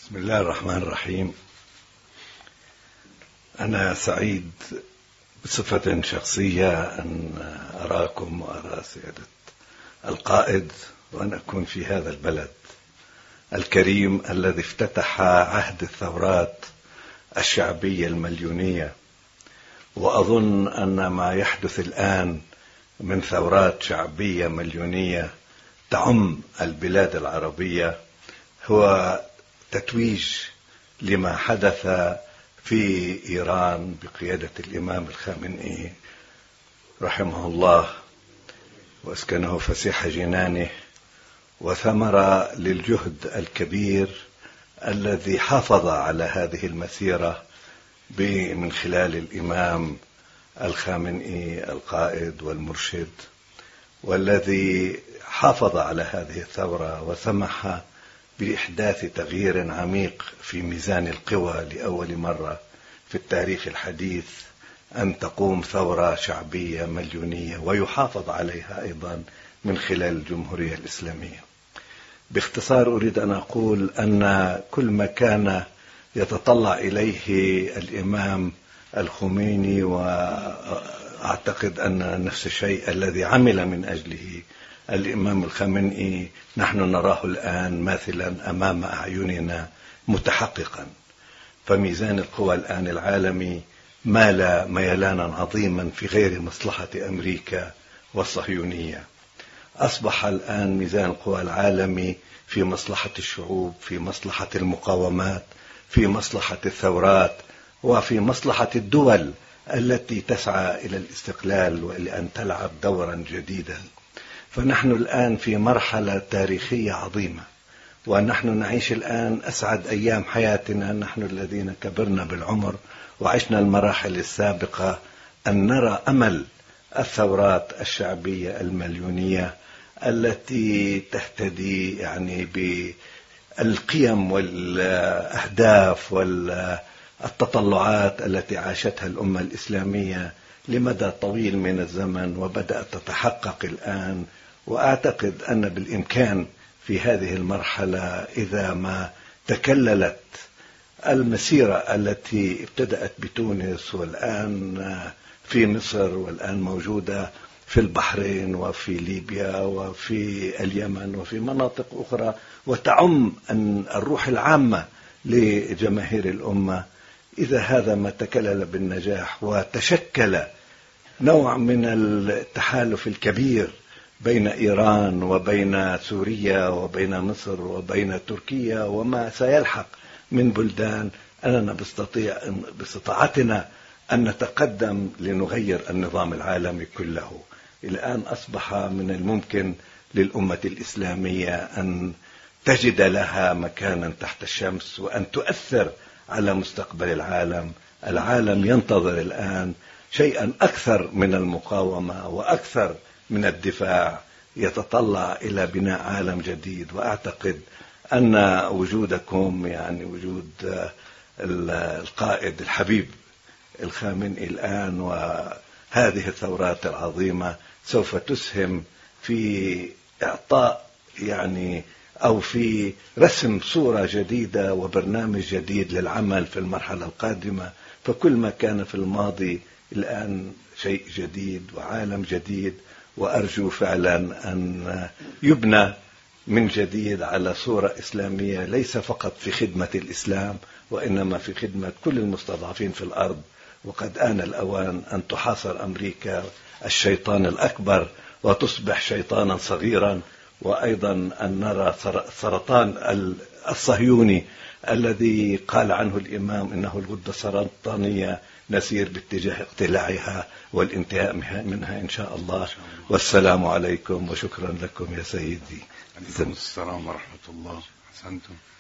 بسم الله الرحمن الرحيم. أنا سعيد بصفة شخصية أن أراكم وأرى سيادة القائد، وأن أكون في هذا البلد الكريم الذي افتتح عهد الثورات الشعبية المليونية. وأظن أن ما يحدث الآن من ثورات شعبية مليونية تعم البلاد العربية هو تتويج لما حدث في إيران بقيادة الإمام الخامنئي رحمه الله وأسكنه فسيح جنانه، وثمرة للجهد الكبير الذي حافظ على هذه المسيرة من خلال الإمام الخامنئي القائد والمرشد، والذي حافظ على هذه الثورة وسمح بإحداث تغيير عميق في ميزان القوى لأول مرة في التاريخ الحديث، أن تقوم ثورة شعبية مليونية ويحافظ عليها أيضا من خلال الجمهورية الإسلامية. باختصار أريد أن أقول أن كل ما كان يتطلع إليه الإمام الخميني، وأعتقد أن نفس الشيء الذي عمل من أجله الإمام الخامنئي نحن نراه الآن ماثلا أمام أعيننا متحققا. فميزان القوى الآن العالمي مال ميلانا عظيما في غير مصلحة أمريكا والصهيونية. أصبح الآن ميزان القوى العالمي في مصلحة الشعوب، في مصلحة المقاومات، في مصلحة الثورات، وفي مصلحة الدول التي تسعى إلى الاستقلال وإلى أن تلعب دورا جديدا. فنحن الآن في مرحلة تاريخية عظيمة، ونحن نعيش الآن أسعد أيام حياتنا، نحن الذين كبرنا بالعمر وعشنا المراحل السابقة، أن نرى أمل الثورات الشعبية المليونية التي تهتدي بالقيم والأهداف والتطلعات التي عاشتها الأمة الإسلامية لمدى طويل من الزمن، وبدأت تتحقق الآن. وأعتقد أن بالإمكان في هذه المرحلة إذا ما تكللت المسيرة التي ابتدأت بتونس والآن في مصر والآن موجودة في البحرين وفي ليبيا وفي اليمن وفي مناطق أخرى، وتعم أن الروح العامة لجماهير الأمة، إذا هذا ما تكلل بالنجاح وتشكل نوع من التحالف الكبير بين إيران وبين سوريا وبين مصر وبين تركيا وما سيلحق من بلدان، أننا باستطاعتنا أن نتقدم لنغير النظام العالمي كله. الآن أصبح من الممكن للأمة الإسلامية أن تجد لها مكانا تحت الشمس وأن تؤثر على مستقبل العالم. العالم ينتظر الآن شيئا أكثر من المقاومة وأكثر من الدفاع، يتطلع إلى بناء عالم جديد. وأعتقد أن وجودكم وجود القائد الحبيب الخامنئي الآن وهذه الثورات العظيمة سوف تسهم في إعطاء أو في رسم صورة جديدة وبرنامج جديد للعمل في المرحلة القادمة. فكل ما كان في الماضي الآن شيء جديد وعالم جديد، وأرجو فعلا أن يبنى من جديد على صورة إسلامية ليس فقط في خدمة الإسلام وإنما في خدمة كل المستضعفين في الأرض. وقد آن الأوان أن تحاصر أمريكا الشيطان الأكبر وتصبح شيطانا صغيرا، وأيضا أن نرى سرطان الصهيوني الذي قال عنه الإمام إنه الغدة السرطانية نسير باتجاه اقتلاعها والانتهاء منها إن شاء الله. والسلام عليكم وشكرا لكم يا سيدي. عليكم السلام ورحمة الله. أحسنتم.